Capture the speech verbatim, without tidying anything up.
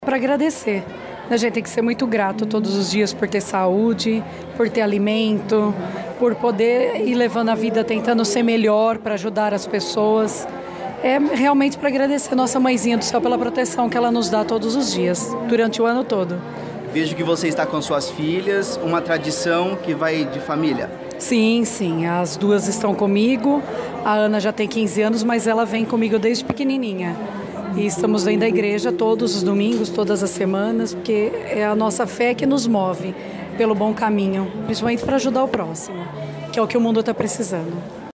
Para agradecer. A gente tem que ser muito grato todos os dias por ter saúde, por ter alimento, por poder ir levando a vida tentando ser melhor para ajudar as pessoas. É realmente para agradecer a nossa mãezinha do céu pela proteção que ela nos dá todos os dias, durante o ano todo. Vejo que você está com suas filhas, uma tradição que vai de família. Sim, sim, as duas estão comigo. A Ana já tem quinze anos, mas ela vem comigo desde pequenininha. E estamos vendo a igreja todos os domingos, todas as semanas, porque é a nossa fé que nos move pelo bom caminho, principalmente para ajudar o próximo, que é o que o mundo está precisando.